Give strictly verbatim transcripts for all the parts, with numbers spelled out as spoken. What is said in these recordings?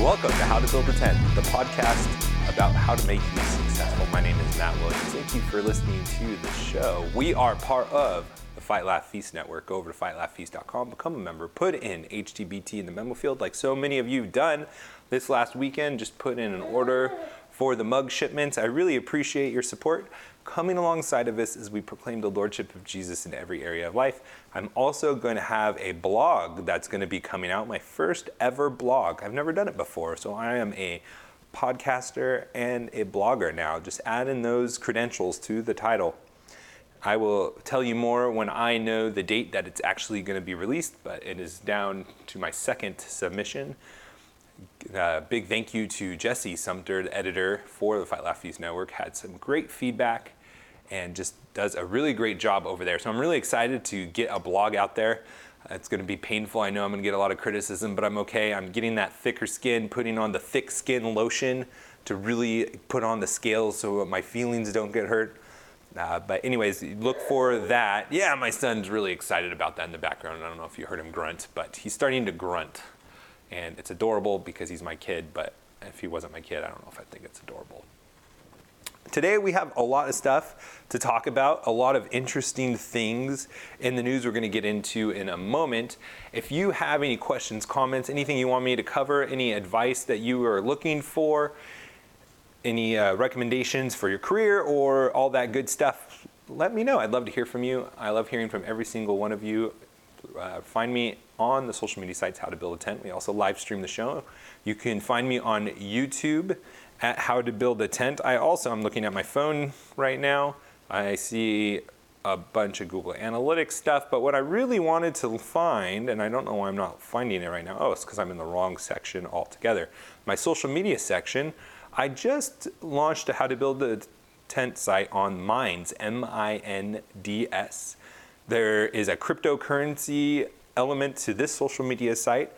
Welcome to How to Build a Tent, the podcast about how to make you successful. My name is Matt Williams. Thank you for listening to the show. We are part of the Fight Laugh Feast Network. Go over to fight laugh feast dot com, become a member, put in H T B T in the memo field like so many of you have done this last weekend. Just put in an order for the mug shipments. I really appreciate your support. Coming alongside of this as we proclaim the Lordship of Jesus in every area of life. I'm also going to have a blog that's going to be coming out, my first ever blog. I've never done it before, so I am a podcaster and a blogger now. Just add in those credentials to the title. I will tell you more when I know the date that it's actually going to be released, but it is down to my second submission. Uh, big thank you to Jesse Sumter, the editor for the Fight Laugh Feast Network. Had some great feedback and just does a really great job over there. So I'm really excited to get a blog out there. Uh, it's going to be painful. I know I'm going to get a lot of criticism, but I'm okay. I'm getting that thicker skin, putting on the thick skin lotion to really put on the scales so my feelings don't get hurt. Uh, but anyways, look for that. Yeah, my son's really excited about that in the background. I don't know if you heard him grunt, but he's starting to grunt. And it's adorable because he's my kid, but if he wasn't my kid, I don't know if I think it's adorable. Today we have a lot of stuff to talk about, a lot of interesting things in the news we're going to get into in a moment. If you have any questions, comments, anything you want me to cover, any advice that you are looking for, any uh, recommendations for your career or all that good stuff, let me know. I'd love to hear from you. I love hearing from every single one of you. Uh, find me on the social media sites, How to Build a Tent. We also live stream the show. You can find me on YouTube at How to Build a Tent. I also, I'm looking at my phone right now. I see a bunch of Google Analytics stuff, but what I really wanted to find, and I don't know why I'm not finding it right now. Oh, it's because I'm in the wrong section altogether. My social media section, I just launched a How to Build a Tent site on Minds, M I N D S. There is a cryptocurrency element to this social media site,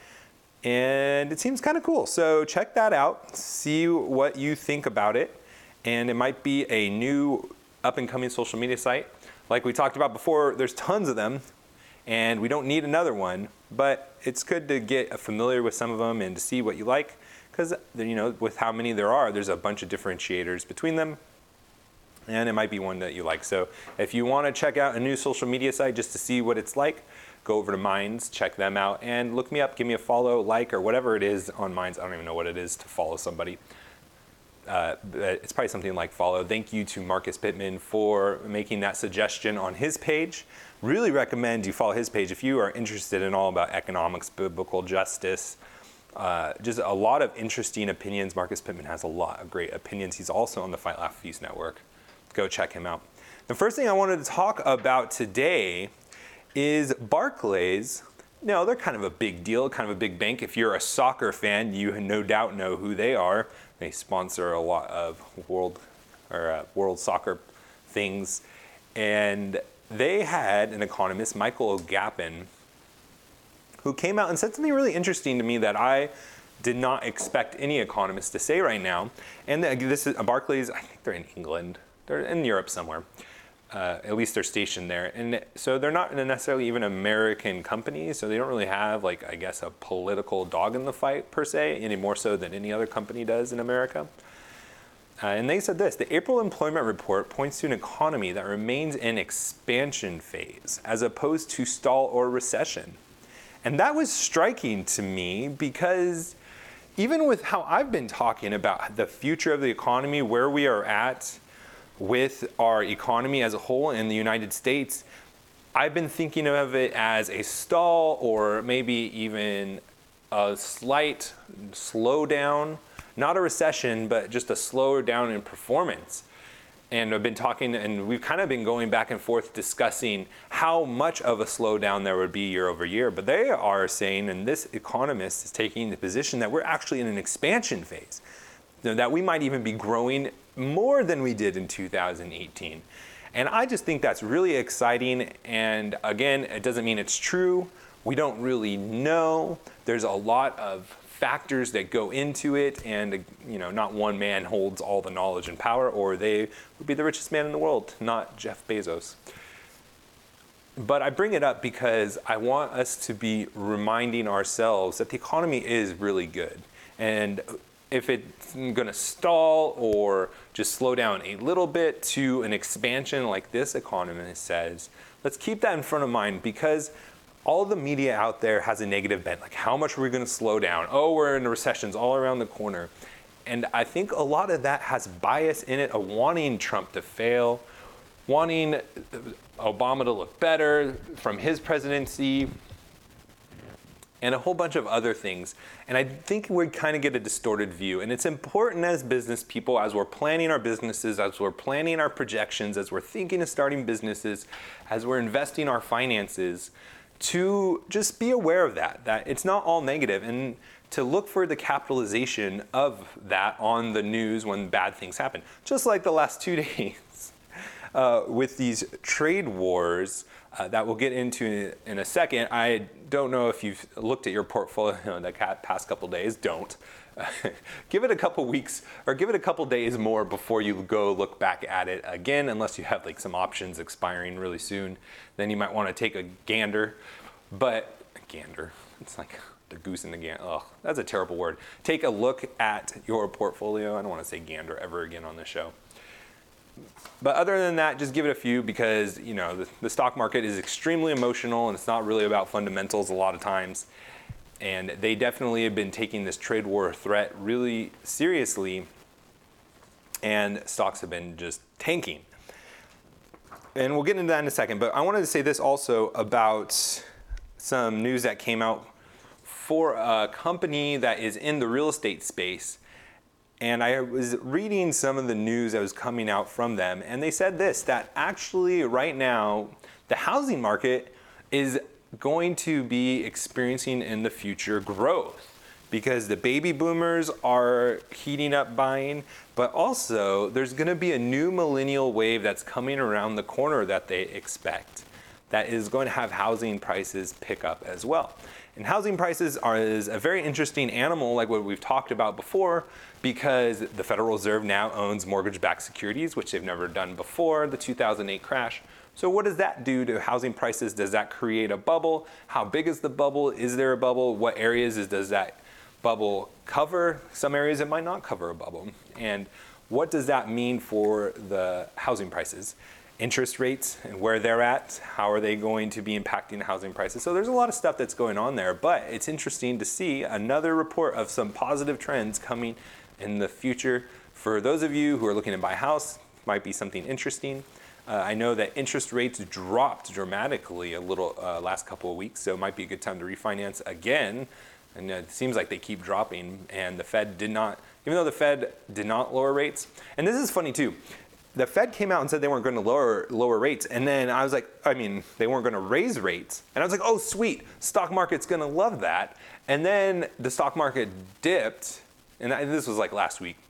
and it seems kind of cool. So check that out, see what you think about it, and it might be a new up-and-coming social media site. Like we talked about before, there's tons of them, and we don't need another one, but it's good to get familiar with some of them and to see what you like, because you know, with how many there are, there's a bunch of differentiators between them. And it might be one that you like. So if you want to check out a new social media site just to see what it's like, go over to Minds, check them out, and look me up, give me a follow, like, or whatever it is on Minds. I don't even know what it is to follow somebody. Uh, it's probably something like follow. Thank you to Marcus Pittman for making that suggestion on his page. Really recommend you follow his page if you are interested in all about economics, biblical justice, uh, just a lot of interesting opinions. Marcus Pittman has a lot of great opinions. He's also on the Fight Laugh Feast Network. Go check him out. The first thing I wanted to talk about today is Barclays. No, they're kind of a big deal, kind of a big bank. If you're a soccer fan, you no doubt know who they are. They sponsor a lot of world or uh, world soccer things. And they had an economist, Michael Gapin, who came out and said something really interesting to me that I did not expect any economist to say right now. And this is Barclays, I think they're in England. They're in Europe somewhere. Uh, at least they're stationed there. And so they're not necessarily even American companies, so they don't really have, like, I guess, a political dog in the fight, per se, any more so than any other company does in America. Uh, and they said this: the April employment report points to an economy that remains in expansion phase, as opposed to stall or recession. And that was striking to me because even with how I've been talking about the future of the economy, where we are at with our economy as a whole in the United States, I've been thinking of it as a stall or maybe even a slight slowdown, not a recession, but just a slower down in performance. And I've been talking, and we've kind of been going back and forth discussing how much of a slowdown there would be year over year. But they are saying, and this economist is taking the position that we're actually in an expansion phase, that we might even be growing more than we did in two thousand eighteen. And I just think that's really exciting. And again, it doesn't mean it's true. We don't really know. There's a lot of factors that go into it, and you know, not one man holds all the knowledge and power, or they would be the richest man in the world, not Jeff Bezos. But I bring it up because I want us to be reminding ourselves that the economy is really good. And if it's going to stall or just slow down a little bit to an expansion like this economist says, let's keep that in front of mind, because all the media out there has a negative bent. Like, how much are we going to slow down? Oh, we're in recessions all around the corner. And I think a lot of that has bias in it of wanting Trump to fail, wanting Obama to look better from his presidency, and a whole bunch of other things. And I think we kind of get a distorted view. And it's important as business people, as we're planning our businesses, as we're planning our projections, as we're thinking of starting businesses, as we're investing our finances, to just be aware of that, that it's not all negative, and to look for the capitalization of that on the news when bad things happen. Just like the last two days uh, with these trade wars uh, that we'll get into in a second. I don't know if you've looked at your portfolio in the past couple days. Don't. Uh, give it a couple weeks or give it a couple days more before you go look back at it again, unless you have like some options expiring really soon. Then you might want to take a gander. But gander, it's like the goose and the gander. Oh, that's a terrible word. Take a look at your portfolio. I don't want to say gander ever again on this show. But other than that, just give it a few, because you know the, the stock market is extremely emotional, and it's not really about fundamentals a lot of times. And they definitely have been taking this trade war threat really seriously, and stocks have been just tanking. And we'll get into that in a second. But I wanted to say this also about some news that came out for a company that is in the real estate space. And I was reading some of the news that was coming out from them, and they said this, that actually right now, the housing market is going to be experiencing in the future growth, because the baby boomers are heating up buying, but also there's going to be a new millennial wave that's coming around the corner that they expect, that is going to have housing prices pick up as well. And housing prices are is a very interesting animal, like what we've talked about before, because the Federal Reserve now owns mortgage-backed securities, which they've never done before the two thousand eight crash. So what does that do to housing prices? Does that create a bubble? How big is the bubble? Is there a bubble? What areas is, does that bubble cover? Some areas it might not cover a bubble. And what does that mean for the housing prices? Interest rates and where they're at, how are they going to be impacting the housing prices? So there's a lot of stuff that's going on there, but it's interesting to see another report of some positive trends coming in the future. For those of you who are looking to buy a house, might be something interesting. Uh, I know that interest rates dropped dramatically a little uh, last couple of weeks, so it might be a good time to refinance again. And it seems like they keep dropping, and the Fed did not, even though the Fed did not lower rates. And this is funny too. The Fed came out and said they weren't going to lower lower rates, and then I was like, I mean, they weren't going to raise rates, and I was like, oh sweet, stock market's going to love that. And then the stock market dipped, and I, this was like last week,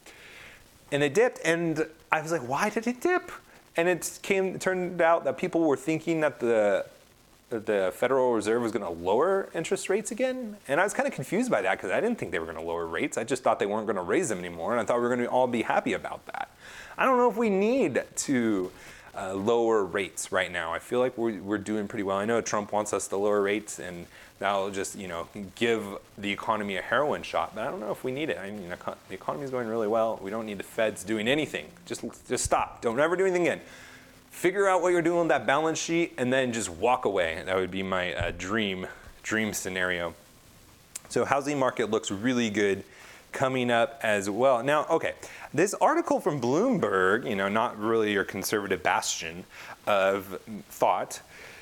and it dipped, and I was like, why did it dip? And it came, it turned out that people were thinking that the the Federal Reserve was going to lower interest rates again, and I was kind of confused by that because I didn't think they were going to lower rates. I just thought they weren't going to raise them anymore, and I thought we were going to all be happy about that. I don't know if we need to uh, lower rates right now. I feel like we're, we're doing pretty well. I know Trump wants us to lower rates, and that'll just, you know, give the economy a heroin shot, but I don't know if we need it. I mean, the economy is going really well. We don't need the Feds doing anything. Just, just stop. Don't ever do anything again. Figure out what you're doing with that balance sheet, and then just walk away. That would be my uh, dream, dream scenario. So housing market looks really good coming up as well. Now, okay, this article from Bloomberg, you know, not really your conservative bastion of thought,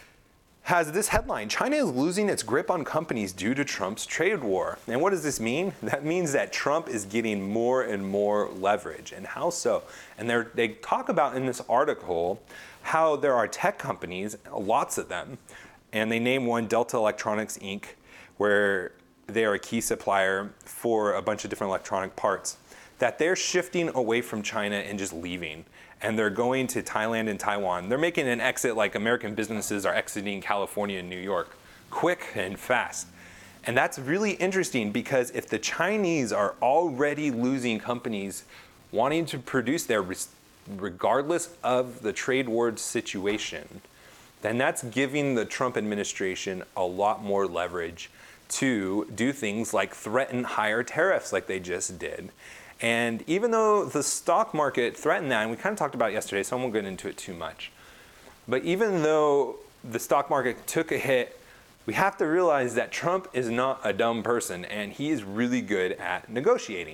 has this headline: China is losing its grip on companies due to Trump's trade war. And what does this mean? That means that Trump is getting more and more leverage. And how so? And they talk about in this article how there are tech companies, lots of them, and they name one, Delta Electronics Incorporated, where they are a key supplier for a bunch of different electronic parts, that they're shifting away from China and just leaving. And they're going to Thailand and Taiwan. They're making an exit like American businesses are exiting California and New York, quick and fast. And that's really interesting, because if the Chinese are already losing companies wanting to produce there regardless of the trade war situation, then that's giving the Trump administration a lot more leverage to do things like threaten higher tariffs like they just did. And even though the stock market threatened that, and we kind of talked about it yesterday, so I won't get into it too much. But even though the stock market took a hit, we have to realize that Trump is not a dumb person, and he is really good at negotiating.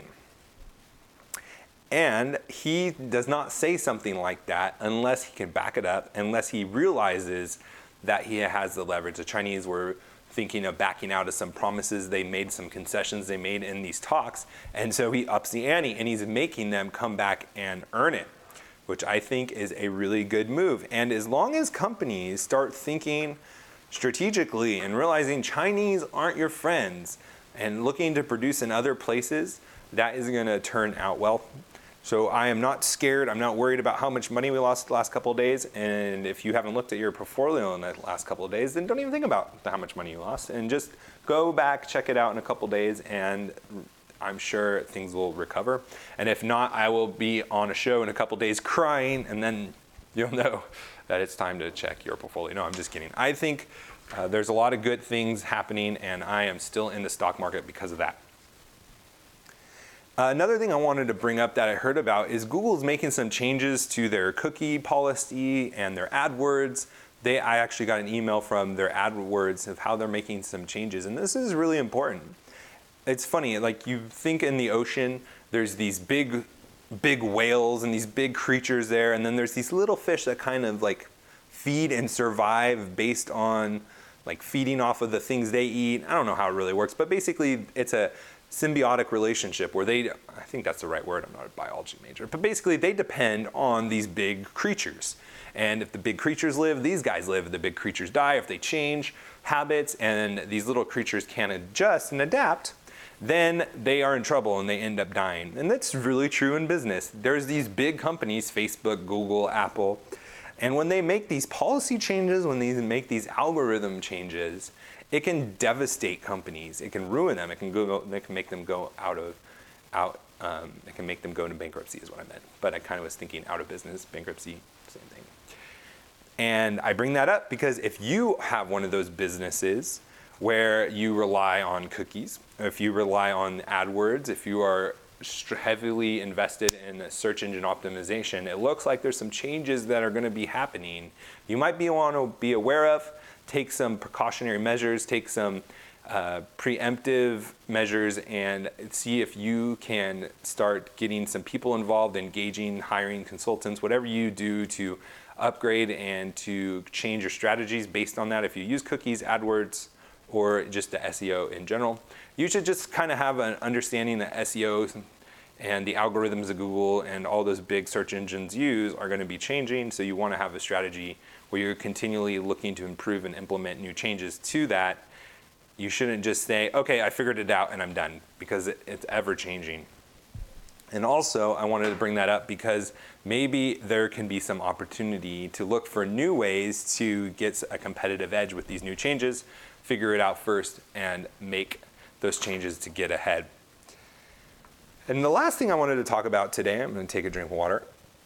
And he does not say something like that unless he can back it up, unless he realizes that he has the leverage. The Chinese were thinking of backing out of some promises they made, some concessions they made in these talks. And so he ups the ante, and he's making them come back and earn it, which I think is a really good move. And as long as companies start thinking strategically and realizing Chinese aren't your friends and looking to produce in other places, that is going to turn out well. So I am not scared. I'm not worried about how much money we lost the last couple of days. And if you haven't looked at your portfolio in the last couple of days, then don't even think about how much money you lost. And just go back, check it out in a couple of days, and I'm sure things will recover. And if not, I will be on a show in a couple of days crying, and then you'll know that it's time to check your portfolio. No, I'm just kidding. I think uh, there's a lot of good things happening, and I am still in the stock market because of that. Uh, another thing I wanted to bring up that I heard about is Google's making some changes to their cookie policy and their AdWords. They, I actually got an email from their AdWords of how they're making some changes, and this is really important. It's funny, like you think in the ocean, there's these big, big whales and these big creatures there, and then there's these little fish that kind of like feed and survive based on like feeding off of the things they eat. I don't know how it really works, but basically it's a symbiotic relationship where they, I think that's the right word, I'm not a biology major, but basically they depend on these big creatures. And if the big creatures live, these guys live. If the big creatures die, if they change habits and these little creatures can't adjust and adapt, then they are in trouble and they end up dying. And that's really true in business. There's these big companies, Facebook, Google, Apple, and when they make these policy changes, when they make these algorithm changes, it can devastate companies. It can ruin them. It can go. It can make them go out of, out. Um, it can make them go into bankruptcy, is what I meant. But I kind of was thinking out of business, bankruptcy, same thing. And I bring that up because if you have one of those businesses where you rely on cookies, if you rely on AdWords, if you are heavily invested in search engine optimization, it looks like there's some changes that are going to be happening. You might be want to be aware of. Take some precautionary measures, take some uh, preemptive measures, and see if you can start getting some people involved, engaging, hiring consultants, whatever you do to upgrade and to change your strategies based on that. If you use cookies, AdWords, or just the S E O in general, you should just kind of have an understanding that S E O and the algorithms of Google and all those big search engines use are going to be changing. So you want to have a strategy where you're continually looking to improve and implement new changes to that. You shouldn't just say, okay, I figured it out and I'm done, because it, it's ever changing. And also, I wanted to bring that up because maybe there can be some opportunity to look for new ways to get a competitive edge with these new changes, figure it out first, and make those changes to get ahead. And the last thing I wanted to talk about today, I'm going to take a drink of water.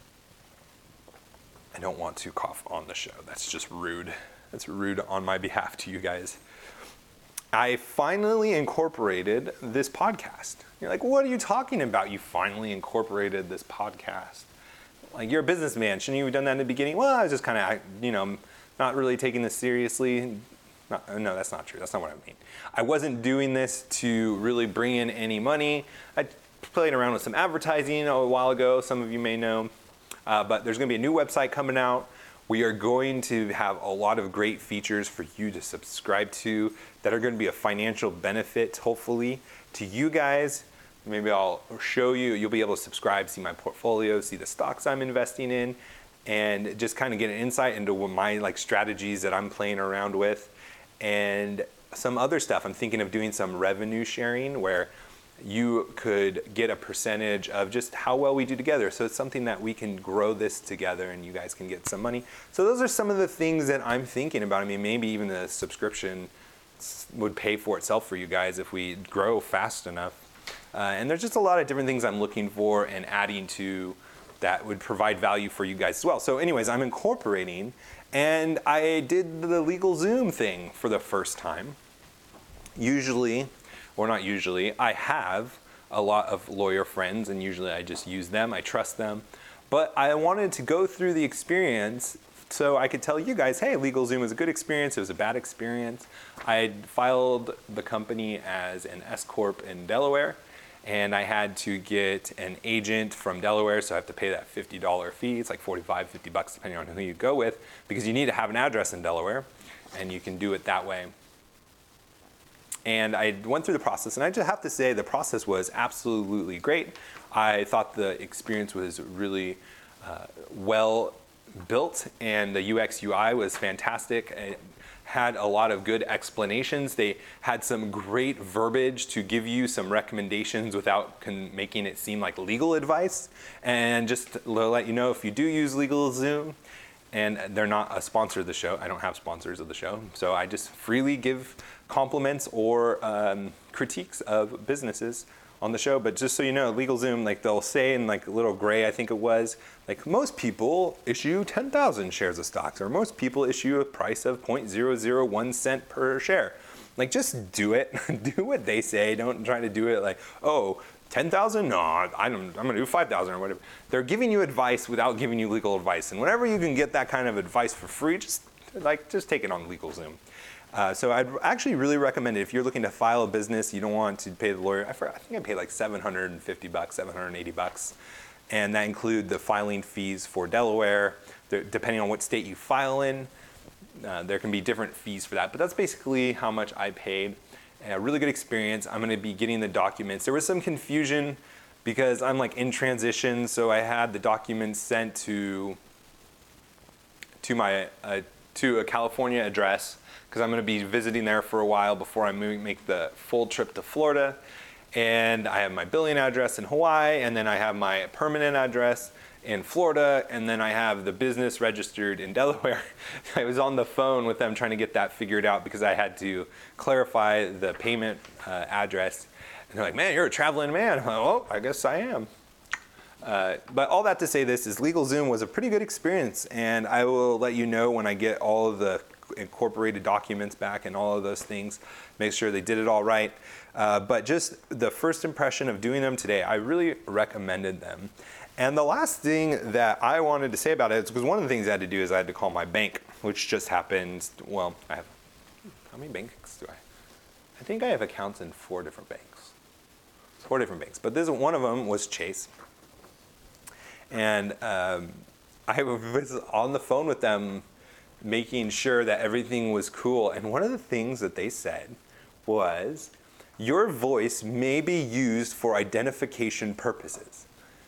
I don't want to cough on the show. That's just rude. That's rude on my behalf to you guys. I finally incorporated this podcast. You're like, what are you talking about? You finally incorporated this podcast. Like, you're a businessman. Shouldn't you have done that in the beginning? Well, I was just kind of, you know, not really taking this seriously. Not, no, that's not true. That's not what I mean. I wasn't doing this to really bring in any money. I played around with some advertising a while ago. Some of you may know. Uh, but there's going to be a new website coming out. We are going to have a lot of great features for you to subscribe to that are going to be a financial benefit, hopefully, to you guys. Maybe I'll show you. You'll be able to subscribe, see my portfolio, see the stocks I'm investing in, and just kind of get an insight into what my like strategies that I'm playing around with, and some other stuff. I'm thinking of doing some revenue sharing where you could get a percentage of just how well we do together. So it's something that we can grow this together and you guys can get some money. So those are some of the things that I'm thinking about. I mean, maybe even the subscription would pay for itself for you guys if we grow fast enough. Uh, and there's just a lot of different things I'm looking for and adding to that would provide value for you guys as well. So anyways, I'm incorporating, and I did the LegalZoom thing for the first time. usually, or not usually, I have a lot of lawyer friends, and usually I just use them, I trust them. But I wanted to go through the experience so I could tell you guys, hey, LegalZoom was a good experience, it was a bad experience. I had filed the company as an S corp in Delaware, and I had to get an agent from Delaware, so I have to pay that fifty dollar fee. It's like forty-five, fifty bucks depending on who you go with, because you need to have an address in Delaware, and you can do it that way. And I went through the process, and I just have to say the process was absolutely great. I thought the experience was really uh, well built, and the U X U I was fantastic. It had a lot of good explanations. They had some great verbiage to give you some recommendations without con- making it seem like legal advice. And just to let you know, if you do use LegalZoom, and they're not a sponsor of the show, I don't have sponsors of the show, so I just freely give compliments or um, critiques of businesses on the show. But just so you know, LegalZoom, like they'll say in like little gray, I think it was, like most people issue ten thousand shares of stocks, or most people issue a price of zero point zero zero one cent per share. Like just do it, do what they say. Don't try to do it like, oh, ten thousand? No, I don't, I'm gonna do five thousand or whatever. They're giving you advice without giving you legal advice. And whenever you can get that kind of advice for free, just like just take it on LegalZoom. Uh, so I'd actually really recommend it if you're looking to file a business, you don't want to pay the lawyer. I, forgot, I think I paid like seven hundred fifty bucks, seven hundred eighty bucks. And that include the filing fees for Delaware. They're, depending on what state you file in, uh, there can be different fees for that. But that's basically how much I paid. A really good experience. I'm gonna be getting the documents. There was some confusion because I'm like in transition, so I had the documents sent to to my uh, to a California address because I'm gonna be visiting there for a while before I move, make the full trip to Florida. And I have my billing address in Hawaii, and then I have my permanent address in Florida, and then I have the business registered in Delaware. I was on the phone with them trying to get that figured out because I had to clarify the payment uh, address. And they're like, man, you're a traveling man. I'm like, oh, I guess I am. Uh, but all that to say this is LegalZoom was a pretty good experience, and I will let you know when I get all of the incorporated documents back and all of those things, make sure they did it all right. Uh, but just the first impression of doing them today, I really recommended them. And the last thing that I wanted to say about it is because one of the things I had to do is I had to call my bank, which just happened. Well, I have, how many banks do I? I think I have accounts in four different banks. Four different banks. But this one of them was Chase. And um, I was on the phone with them making sure that everything was cool. And one of the things that they said was, your voice may be used for identification purposes.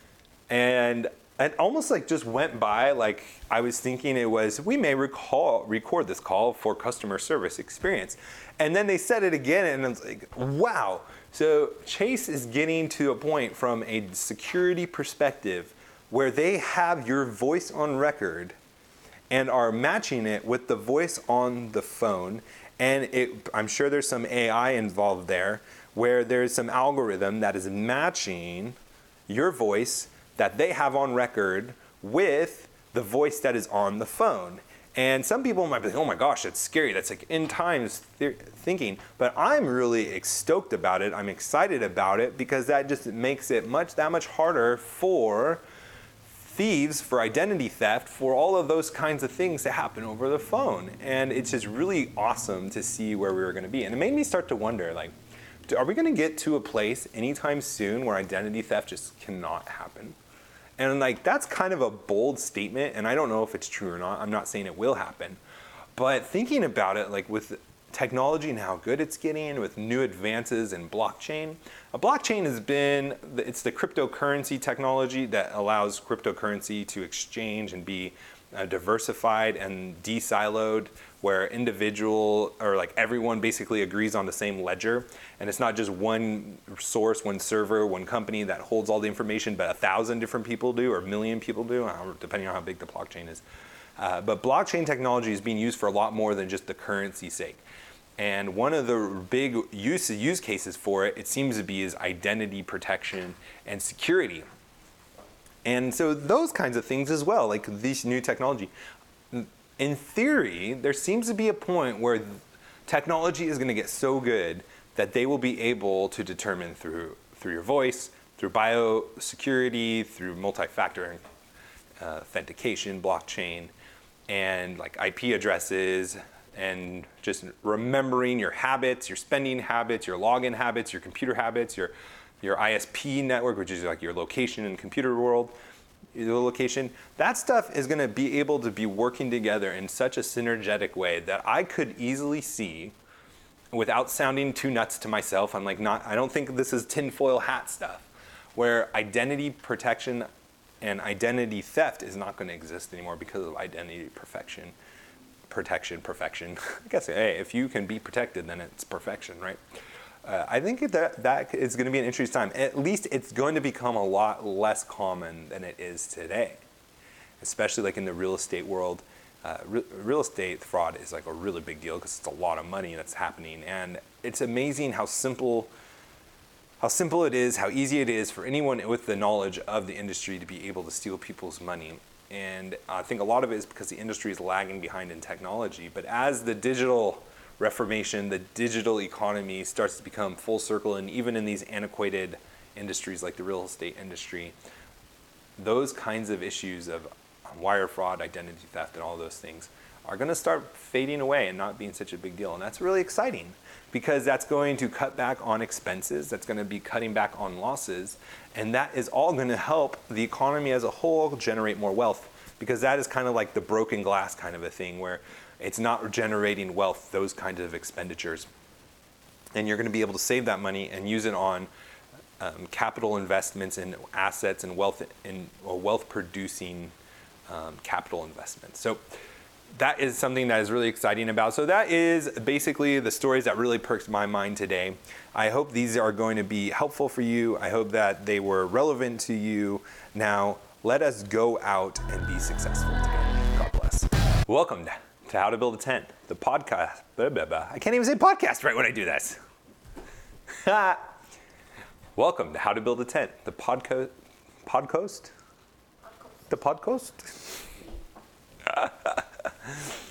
And it almost like just went by, like I was thinking it was, we may recall, record this call for customer service experience. And then they said it again, and it's like, wow. So Chase is getting to a point from a security perspective where they have your voice on record and are matching it with the voice on the phone. And it, I'm sure there's some A I involved there, where there's some algorithm that is matching your voice that they have on record with the voice that is on the phone. And some people might be like, oh my gosh, that's scary. That's like end times th- thinking. But I'm really stoked about it. I'm excited about it because that just makes it much that much harder for thieves, for identity theft, for all of those kinds of things that happen over the phone. And it's just really awesome to see where we were going to be. And it made me start to wonder, like, are we going to get to a place anytime soon where identity theft just cannot happen? And like, that's kind of a bold statement, and I don't know if it's true or not. I'm not saying it will happen. But thinking about it, like with technology and how good it's getting, with new advances in blockchain. A blockchain has been, it's the cryptocurrency technology that allows cryptocurrency to exchange and be uh, diversified and de-siloed, where individual or like everyone basically agrees on the same ledger. And it's not just one source, one server, one company that holds all the information, but a thousand different people do, or a million people do, depending on how big the blockchain is. Uh, but blockchain technology is being used for a lot more than just the currency's sake. And one of the big use, use cases for it, it seems to be, is identity protection and security. And so those kinds of things as well, like this new technology. In theory, there seems to be a point where technology is going to get so good that they will be able to determine through through your voice, through biosecurity, through multi-factor uh, authentication, blockchain, and like I P addresses, and just remembering your habits, your spending habits, your login habits, your computer habits, your your I S P network, which is like your location in the computer world, your location. That stuff is going to be able to be working together in such a synergetic way that I could easily see, without sounding too nuts to myself. I'm like, not, I don't think this is tinfoil hat stuff, where identity protection and identity theft is not going to exist anymore because of identity perfection, protection, perfection. I guess, hey, if you can be protected, then it's perfection, right? Uh, I think that that is going to be an interesting time. At least it's going to become a lot less common than it is today, especially like in the real estate world. Uh, re- real estate fraud is like a really big deal because it's a lot of money that's happening, and it's amazing how simple, how simple it is, how easy it is for anyone with the knowledge of the industry to be able to steal people's money. And I think a lot of it is because the industry is lagging behind in technology. But as the digital reformation, the digital economy starts to become full circle, and even in these antiquated industries like the real estate industry, those kinds of issues of wire fraud, identity theft, and all those things are going to start fading away and not being such a big deal. And that's really exciting because that's going to cut back on expenses, that's going to be cutting back on losses, and that is all going to help the economy as a whole generate more wealth, because that is kind of like the broken glass kind of a thing where it's not generating wealth, those kinds of expenditures. And you're going to be able to save that money and use it on um, capital investments in assets and wealth in or wealth producing um, capital investments. So that is something that is really exciting about. So that is basically the stories that really perked my mind today. I hope these are going to be helpful for you. I hope that they were relevant to you. Now, let us go out and be successful together. God bless. Welcome to How to Build a Tent, the podcast. Blah, blah, blah. I can't even say podcast right when I do this. Welcome to How to Build a Tent, the podco- podcast? The podcast?